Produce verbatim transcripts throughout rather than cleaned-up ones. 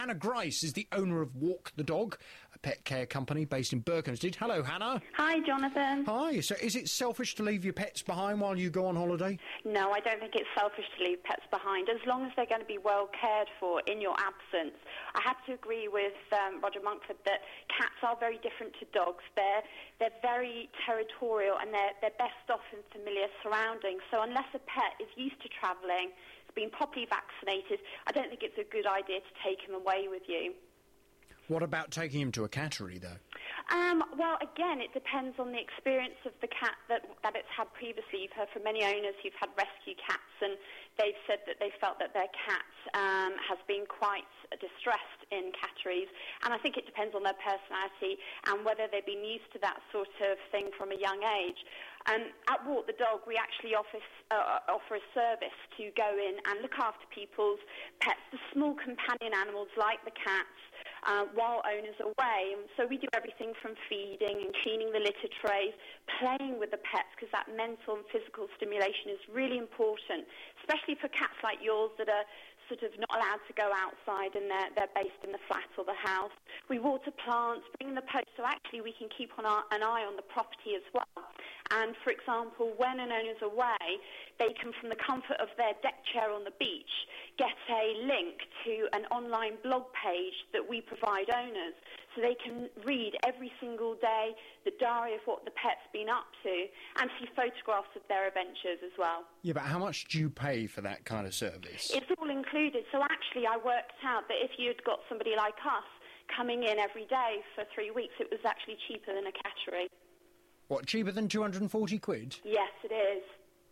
Hannah Grice is the owner of Walk the Dog, a pet care company based in Berkhamsted. Hello, Hannah. Hi, Jonathan. Hi. So is it selfish to leave your pets behind while you go on holiday? No, I don't think it's selfish to leave pets behind, as long as they're going to be well cared for in your absence. I have to agree with um, Roger Monkford that cats are very different to dogs. They're they're very territorial and they're, they're best off in familiar surroundings. So unless a pet is used to travelling, has been properly vaccinated, I don't think it's a good idea to take him away with you. What about taking him to a cattery, though? Um, well, again, it depends on the experience of the cat that that it's had previously. You've heard from many owners who've had rescue cats, and they've said that they felt that their cat um, has been quite distressed in catteries. And I think it depends on their personality and whether they've been used to that sort of thing from a young age. Um, at Walk the Dog, we actually offer, uh, offer a service to go in and look after people's pets, the small companion animals like the cats, uh, while owners are away. And so we do everything from feeding and cleaning the litter trays, playing with the pets, because that mental and physical stimulation is really important, especially for cats like yours that are sort of not allowed to go outside and they're, they're based in the flat or the house. We water plants, bring in the post, so actually we can keep on our, an eye on the property as well. And, for example, when an owner's away, they can, from the comfort of their deck chair on the beach, get a link to an online blog page that we provide owners, so they can read every single day the diary of what the pet's been up to and see photographs of their adventures as well. Yeah, but how much do you pay for that kind of service? It's all included. So actually I worked out that if you'd got somebody like us coming in every day for three weeks, it was actually cheaper than a cattery. What, cheaper than two hundred forty quid? Yes, it is.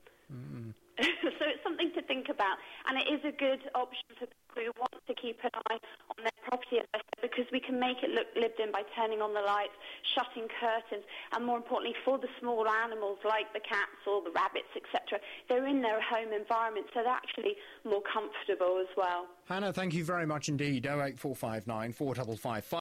Mm. So it's something to think about, and it is a good option for people who want to keep an eye on their property, as I said, because we can make it look lived in by turning on the lights, shutting curtains, and more importantly, for the small animals like the cats or the rabbits, et cetera, they're in their home environment, so they're actually more comfortable as well. Hannah, thank you very much indeed. oh eight four five nine, four five five five.